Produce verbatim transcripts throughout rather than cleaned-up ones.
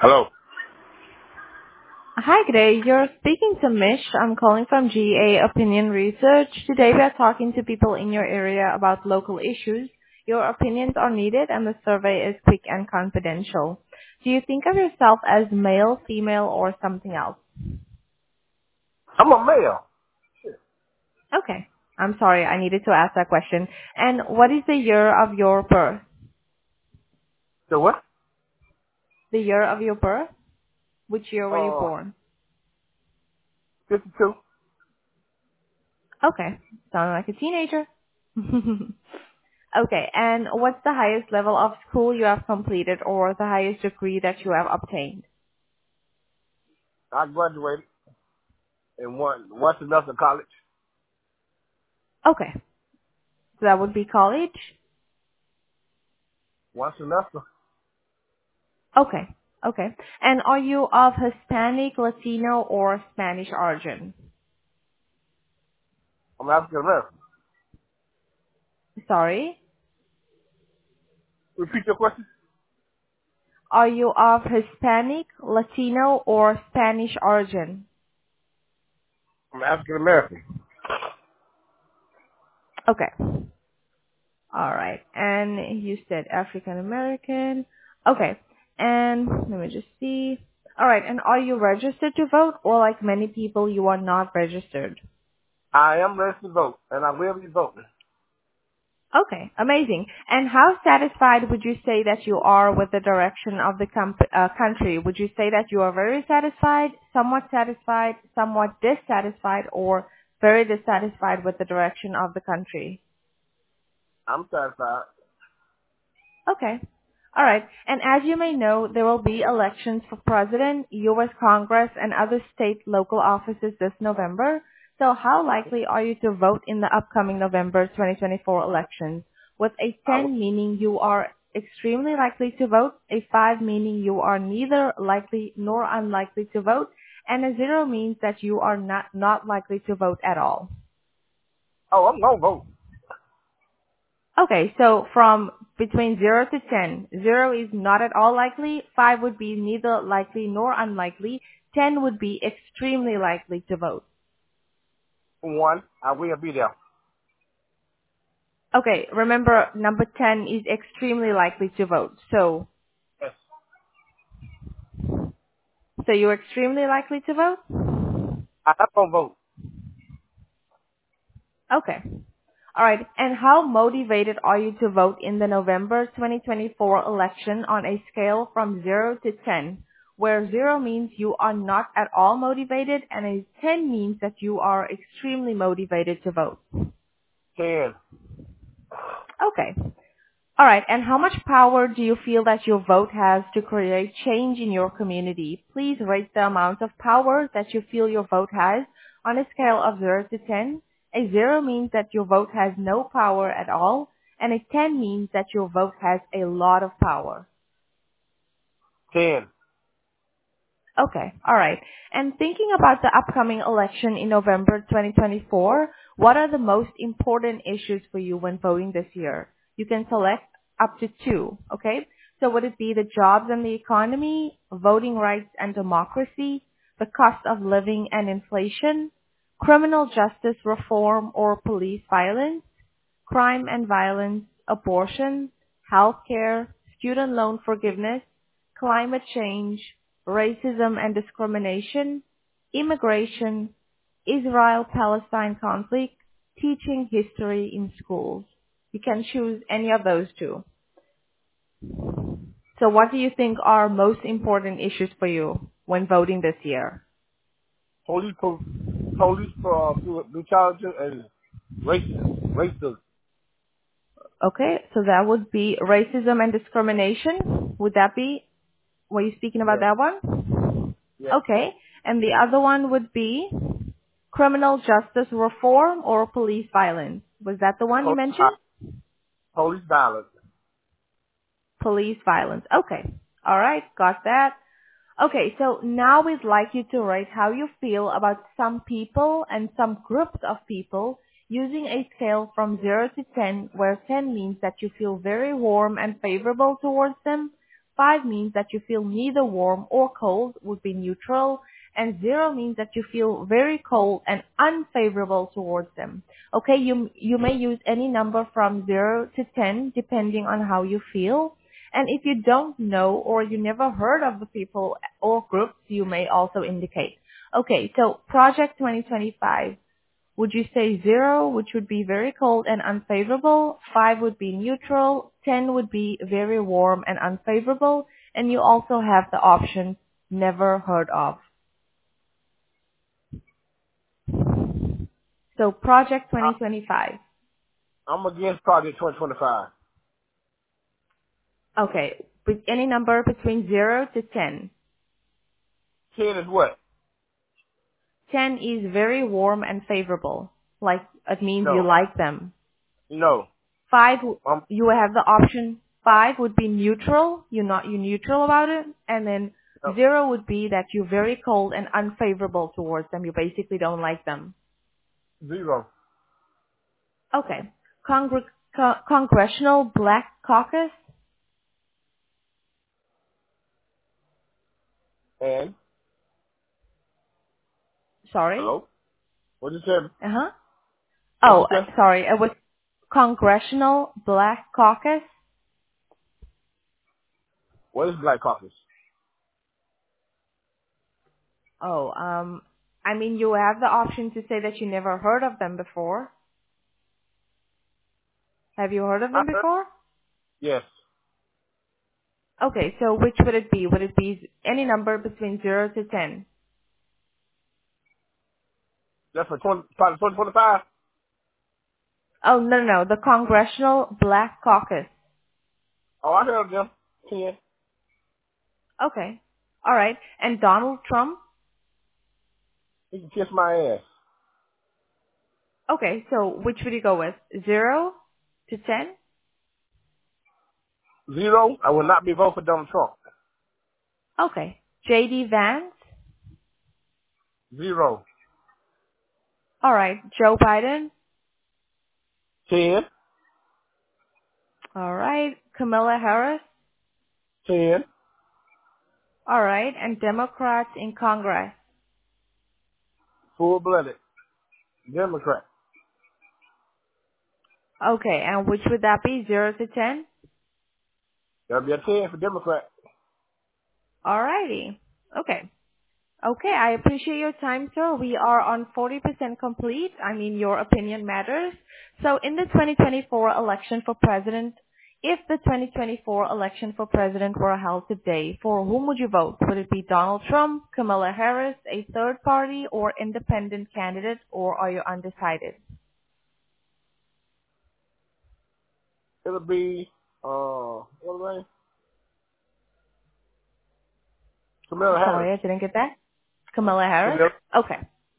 Hello. Hi, good day. You're speaking to Mish. I'm calling from G A Opinion Research. Today we are talking to people in your area about local issues. Your opinions are needed and the survey is quick and confidential. Do you think of yourself as male, female, or something else? I'm a male. Okay. I'm sorry, I needed to ask that question. And what is the year of your birth? So what? The year of your birth? Which year were you Uh, born? fifty-two. Okay. Sound like a teenager. Okay, and what's the highest level of school you have completed or the highest degree that you have obtained? I graduated in one West Augusta College. Okay, so that would be college? West Augusta. Okay, okay. And are you of Hispanic, Latino, or Spanish origin? I'm African American. Sorry? Repeat your question. Are you of Hispanic, Latino, or Spanish origin? I'm African American. Okay. All right. And you said African American. Okay. And let me just see. All right. And are you registered to vote or like many people you are not registered? I am registered to vote, and I will be voting. Okay. Amazing. And how satisfied would you say that you are with the direction of the com- uh, country? Would you say that you are very satisfied, somewhat satisfied, somewhat dissatisfied, or very dissatisfied with the direction of the country? I'm satisfied. Okay. All right. And as you may know, there will be elections for president, U S Congress, and other state local offices this November. So how likely are you to vote in the upcoming November twenty twenty-four elections? With a I will. ten meaning you are extremely likely to vote, a five meaning you are neither likely nor unlikely to vote, and a zero means that you are not, not likely to vote at all. Oh, I'm gonna vote. Okay, so from between zero to ten, zero is not at all likely, five would be neither likely nor unlikely, ten would be extremely likely to vote. One, I will be there. Okay, remember number ten is extremely likely to vote. So, Yes. so you're extremely likely to vote? I am gonna vote. Okay. Alright, and how motivated are you to vote in the November twenty twenty-four election on a scale from zero to ten, where zero means you are not at all motivated and a ten means that you are extremely motivated to vote? Ten. Okay. Alright, and how much power do you feel that your vote has to create change in your community? Please rate the amount of power that you feel your vote has on a scale of zero to ten. A zero means that your vote has no power at all, and a ten means that your vote has a lot of power. Ten. Okay, alright. And thinking about the upcoming election in November twenty twenty-four, what are the most important issues for you when voting this year? You can select up to two, okay? So would it be the jobs and the economy, voting rights and democracy, the cost of living and inflation, criminal justice reform or police violence, crime and violence, abortion, healthcare, student loan forgiveness, climate change, racism and discrimination, immigration, Israel-Palestine conflict, teaching history in schools. You can choose any of those two. So what do you think are most important issues for you when voting this year? Police, po- police, uh, brutality and racism. Racism. Okay, so that would be racism and discrimination. Would that be, were you speaking about Yes. that one? Yes. Okay, and the other one would be criminal justice reform or police violence. Was that the one you Police, mentioned? police violence. Police violence. Okay. All right. Got that. Okay. So now we'd like you to rate how you feel about some people and some groups of people using a scale from zero to ten, where ten means that you feel very warm and favorable towards them, five means that you feel neither warm or cold, would be neutral, and zero means that you feel very cold and unfavorable towards them. Okay, you, you may use any number from zero to ten depending on how you feel. And if you don't know or you never heard of the people or groups, you may also indicate. Okay, so Project twenty twenty-five. Would you say zero, which would be very cold and unfavorable? Five would be neutral. Ten would be very warm and unfavorable. And you also have the option never heard of. So Project I, twenty twenty-five. I'm against Project twenty twenty-five. Okay, with any number between zero to ten. ten is what? ten is very warm and favorable. Like, it means you No. like them. No. Five, Um, you have the option, five would be neutral, you're not, you're neutral about it, and then no. zero would be that you're very cold and unfavorable towards them, you basically don't like them. Zero. Okay. Congre- co- Congressional Black Caucus, And? sorry, Hello? What did you say? uh-huh. What Oh, you say? uh, sorry, it was Congressional Black Caucus. What is Black Caucus? Oh, um, I mean, you have the option to say that you never heard of them before. Have you heard of I them heard. before? Yes. Okay, so which would it be? Would it be any number between zero to ten? That's for twenty, Project twenty twenty-five? Oh, no, no, no, the Congressional Black Caucus. Oh, I heard of them. ten. Okay. All right. And Donald Trump? He can kiss my ass. Okay, so which would you go with? zero to ten? Zero. I will not be voting for Donald Trump. Okay. J D Vance? Zero. All right. Joe Biden? ten. All right. Kamala Harris? ten. All right. And Democrats in Congress? Full-blooded. Democrat. Okay, and which would that be? zero to ten? That'll be a ten for Democrat. Alrighty. Okay. Okay, I appreciate your time, sir. We are on forty percent complete. I mean, your opinion matters. So in the twenty twenty-four election for president, if the twenty twenty-four election for president were held today, for whom would you vote? Would it be Donald Trump, Kamala Harris, a third party, or independent candidate, or are you undecided? It'll be, uh, what was name? Kamala Harris. Sorry, I didn't get that. Kamala Harris? Kamala. Okay.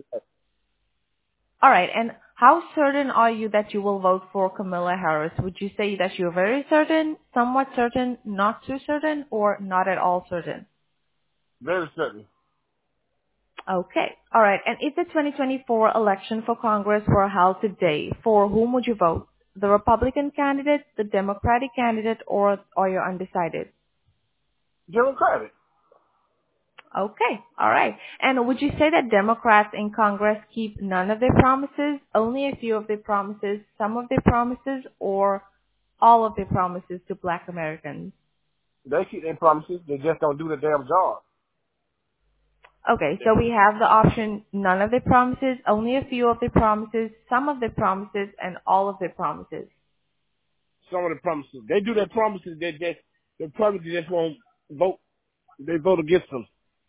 All right. And how certain are you that you will vote for Kamala Harris? Would you say that you're very certain, somewhat certain, not too certain, or not at all certain? Very certain. Okay. All right. And if the twenty twenty-four election for Congress were held today, for whom would you vote? The Republican candidate, the Democratic candidate, or are you undecided? Democratic. Okay. All right. And would you say that Democrats in Congress keep none of their promises, only a few of their promises, some of their promises, or all of their promises to Black Americans? They keep their promises. They just don't do the damn job. Okay. So we have the option none of their promises, only a few of their promises, some of their promises, and all of their promises. Some of the promises. They do their promises. They just, the promises just won't vote. They vote against them.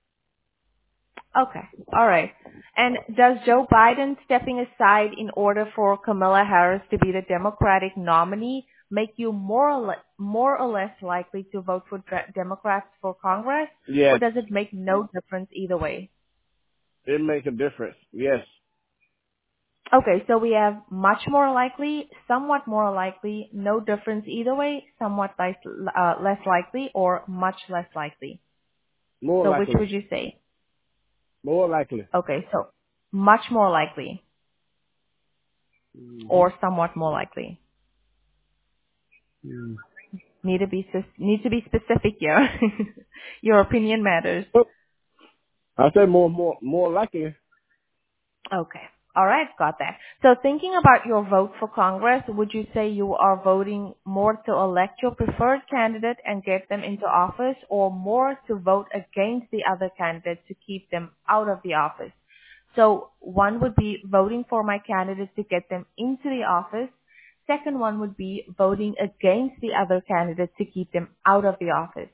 Okay. All right. And does Joe Biden stepping aside in order for Kamala Harris to be the Democratic nominee make you more or, le- more or less likely to vote for dra- Democrats for Congress? Or Yes. does it make no difference either way? It makes a difference. Yes. Okay, so we have much more likely, somewhat more likely, no difference either way, somewhat less, uh, less likely, or much less likely. More So which likely. would you say? More likely. Okay, so much more likely, Mm-hmm. or somewhat more likely. Mm. Need to be sus- need to be specific here. Your opinion matters. I said more, more, more likely. Okay. All right, got that. So thinking about your vote for Congress, would you say you are voting more to elect your preferred candidate and get them into office, or more to vote against the other candidate to keep them out of the office? So one would be voting for my candidate to get them into the office. Second one would be voting against the other candidate to keep them out of the office.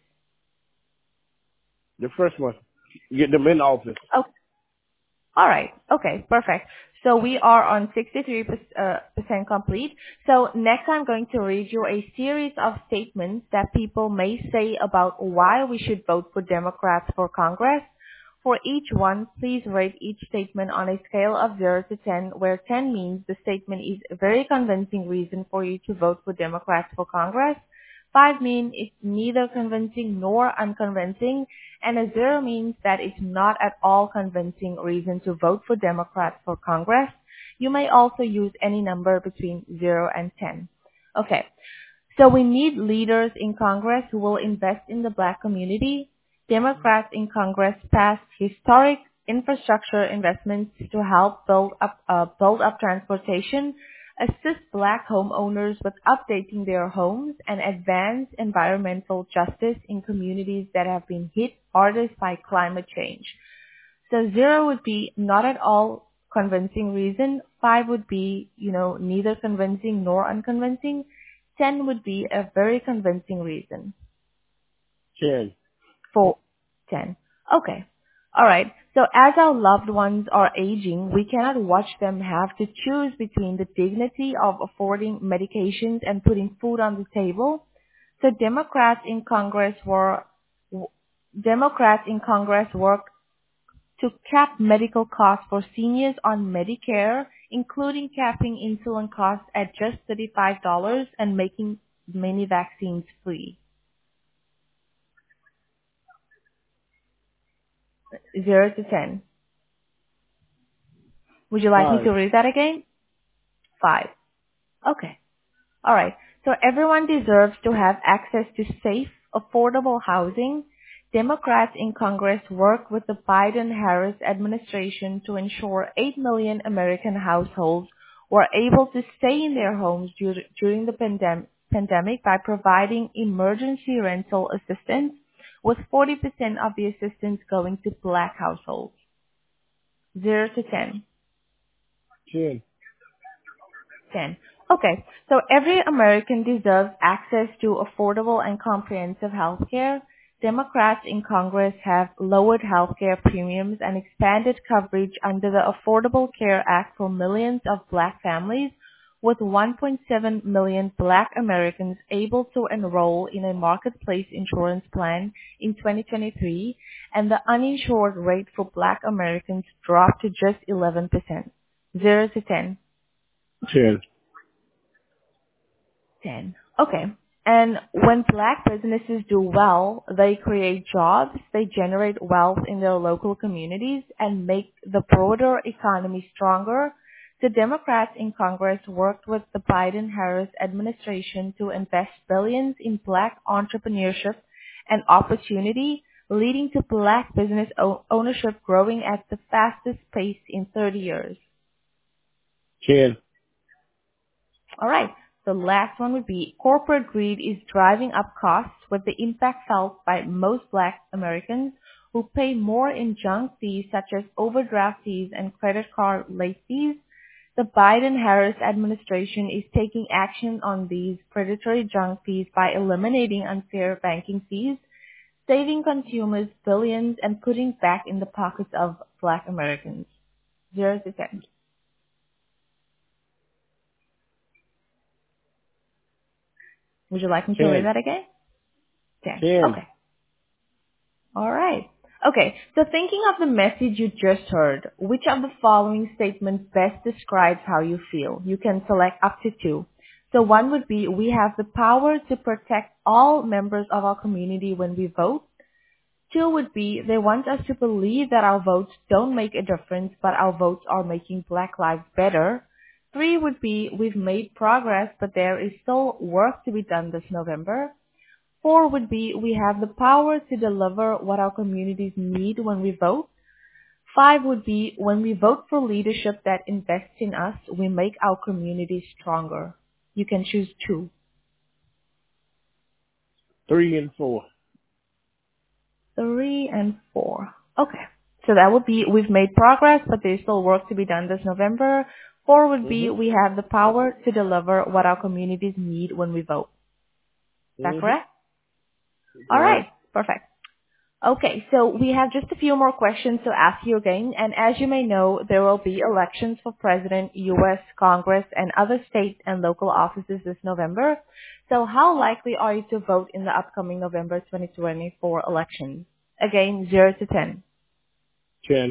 The first one, get them in office. Oh, all right. Okay, perfect. So we are on sixty-three percent complete. So next I'm going to read you a series of statements that people may say about why we should vote for Democrats for Congress. For each one, please rate each statement on a scale of zero to ten, where ten means the statement is a very convincing reason for you to vote for Democrats for Congress. five means it's neither convincing nor unconvincing, and a zero means that it's not at all convincing reason to vote for Democrats for Congress. You may also use any number between zero and ten. Okay, so we need leaders in Congress who will invest in the Black community. Democrats in Congress passed historic infrastructure investments to help build up, uh, build up transportation, assist Black homeowners with updating their homes, and advance environmental justice in communities that have been hit hardest by climate change. So zero would be not at all convincing reason. Five would be, you know, neither convincing nor unconvincing. Ten would be a very convincing reason. Ten. For ten. Okay. All right. So as our loved ones are aging, we cannot watch them have to choose between the dignity of affording medications and putting food on the table. So Democrats in Congress were Democrats in Congress worked to cap medical costs for seniors on Medicare, including capping insulin costs at just thirty-five dollars and making many vaccines free. zero to ten. Would you like me Five. to read that again? Five. Okay. All right. So everyone deserves to have access to safe, affordable housing. Democrats in Congress work with the Biden-Harris administration to ensure eight million American households were able to stay in their homes dur- during the pandem- pandemic by providing emergency rental assistance, with forty percent of the assistance going to Black households. zero to ten. Ten. ten. Okay, so every American deserves access to affordable and comprehensive health care. Democrats in Congress have lowered health care premiums and expanded coverage under the Affordable Care Act for millions of Black families, with one point seven million Black Americans able to enroll in a marketplace insurance plan in twenty twenty-three, and the uninsured rate for Black Americans dropped to just eleven percent. zero to ten. Ten. ten. Okay. And when Black businesses do well, they create jobs, they generate wealth in their local communities, and make the broader economy stronger. The Democrats in Congress worked with the Biden-Harris administration to invest billions in Black entrepreneurship and opportunity, leading to Black business o- ownership growing at the fastest pace in thirty years. Ten. All right. The last one would be corporate greed is driving up costs, with the impact felt by most Black Americans who pay more in junk fees such as overdraft fees and credit card late fees. The Biden-Harris administration is taking action on these predatory junk fees by eliminating unfair banking fees, saving consumers billions, and putting back in the pockets of Black Americans. Zero to ten. Would you like me to read Ten. that again? ten. Ten. Okay. All right. Okay. So thinking of the message you just heard, which of the following statements best describes how you feel? You can select up to two. So one would be, we have the power to protect all members of our community when we vote. Two would be, they want us to believe that our votes don't make a difference, but our votes are making Black lives better. Three would be, we've made progress, but there is still work to be done this November. Four would be we have the power to deliver what our communities need when we vote. Five would be when we vote for leadership that invests in us, we make our communities stronger. You can choose two. Three and four. Three and four. Okay. So that would be we've made progress, but there's still work to be done this November. Four would be Mm-hmm. we have the power to deliver what our communities need when we vote. Is that Mm-hmm. correct? All right. Correct. Perfect. Okay, so we have just a few more questions to ask you again. And as you may know, there will be elections for President, U S Congress, and other state and local offices this November. So how likely are you to vote in the upcoming November twenty twenty-four elections? Again, zero to ten. Ten.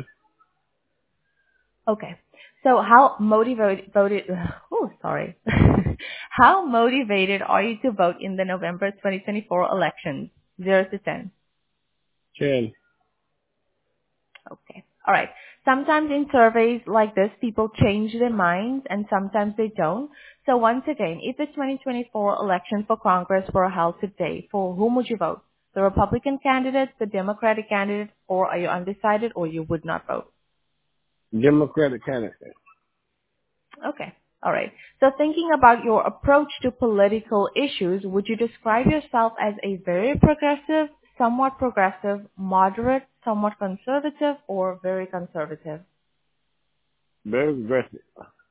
Okay. So how motivated, voted, oh, sorry. How motivated are you to vote in the November twenty twenty-four elections? zero to ten. Ten. Okay. All right. Sometimes in surveys like this, people change their minds and sometimes they don't. So once again, if the twenty twenty-four election for Congress were held today, for whom would you vote? The Republican candidate, the Democratic candidate, or are you undecided or you would not vote? Democratic candidate. Okay. All right. So thinking about your approach to political issues, would you describe yourself as a very progressive, somewhat progressive, moderate, somewhat conservative, or very conservative? Very aggressive.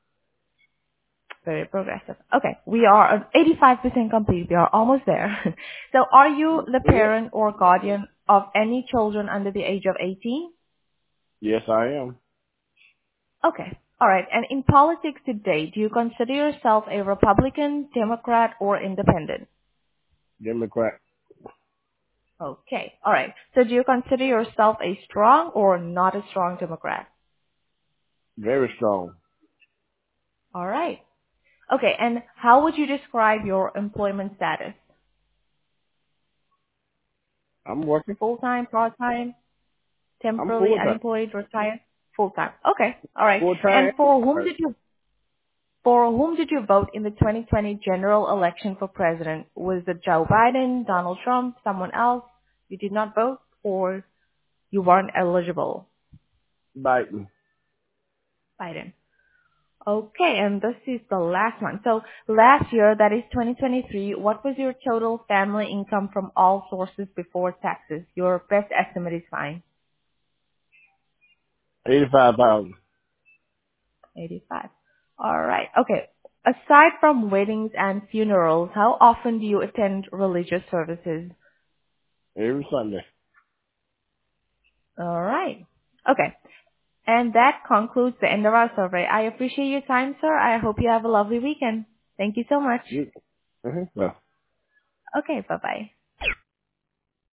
Very progressive. Okay. We are at eighty-five percent complete. We are almost there. So are you the Yeah. parent or guardian of any children under the age of eighteen? Yes, I am. Okay. All right. And in politics today, do you consider yourself a Republican, Democrat, or independent? Democrat. Okay. All right. So do you consider yourself a strong or not a strong Democrat? Very strong. All right. Okay. And how would you describe your employment status? I'm working. Full-time, part-time, I'm temporarily full time. unemployed, retired? Full-time. Okay. All right. Full And time. for whom did you for whom did you vote in the twenty twenty general election for president? Was it Joe Biden, Donald Trump, someone else? You did not vote or you weren't eligible? Biden. Biden. Okay, and this is the last one. So last year, that is twenty twenty-three, what was your total family income from all sources before taxes? Your best estimate is fine. Eighty-five thousand. eighty-five. All right. Okay. Aside from weddings and funerals, how often do you attend religious services? Every Sunday. All right. Okay. And that concludes the end of our survey. I appreciate your time, sir. I hope you have a lovely weekend. Thank you so much. You. Uh-huh. Well. Okay. Bye-bye.